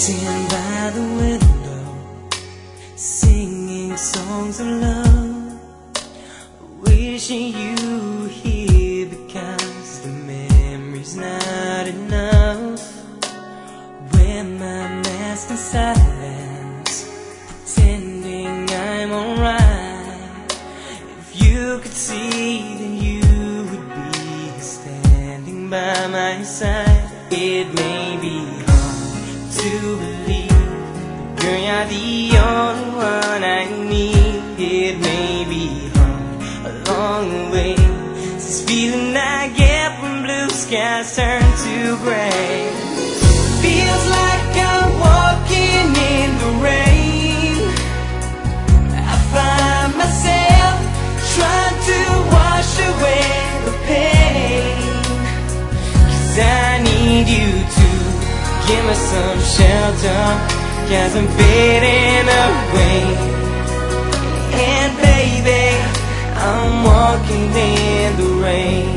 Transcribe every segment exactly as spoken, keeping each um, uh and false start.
sitting by the window, singing songs of love, wishing you were here because the memory's not enough. Wear my mask in silence, pretending I'm alright. If you could see, then you would be standing by my side. It may be hard to believe, girl, you're the only one I need. It may be hard along the way, this feeling I get when blue skies turn to gray. Feels like I'm walking in the rain. I find myself trying to wash away the pain, 'cause I need you to give me some shelter, 'cause I'm fading away. And baby, I'm walking in the rain.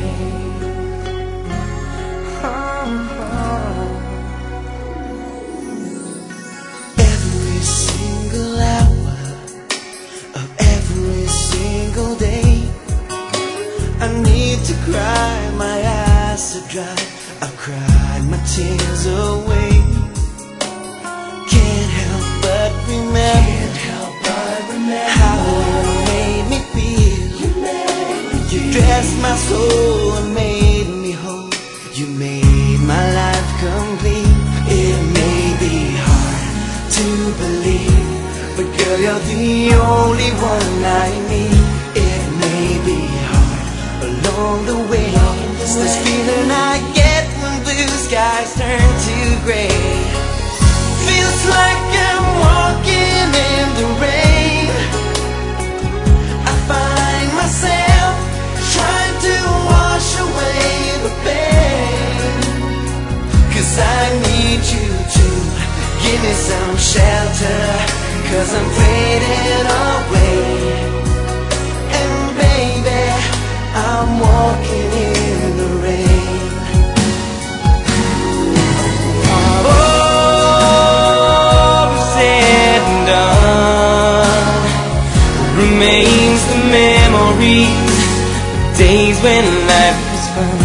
Every single hour of every single day, I need to cry, my eyes are dry, I've cried my tears away. Can't help but remember, Can't help but remember how you made me feel. You, made me you dressed my soul and made me whole. You made my life complete. It may be hard to believe, but girl, you're the only one I need. It may be hard along the way, it's this feeling I get when blue skies turn to gray. Feels like I'm walking in the rain. I find myself trying to wash away the pain, 'cause I need you to give me some shelter, 'cause I'm fading away. And baby, I'm walking in the rain. Remains the memories, the days when life was fun.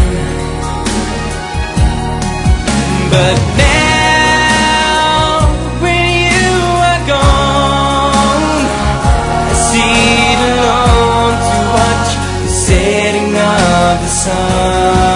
But now, when you are gone, I sit alone to watch the setting of the sun.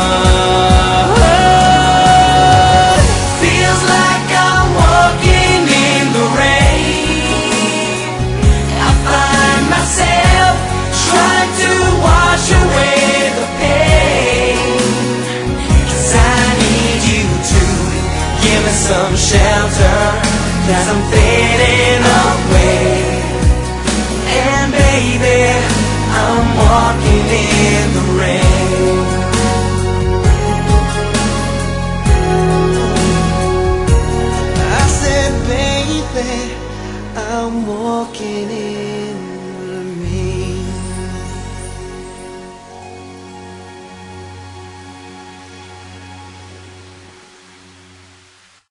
Feels like I'm walking in the rain. I find myself trying to wash away the pain, 'cause I need you to give me some shelter, 'cause I'm fading away. And baby, I'm walking in the rain. I said, baby, I'm walking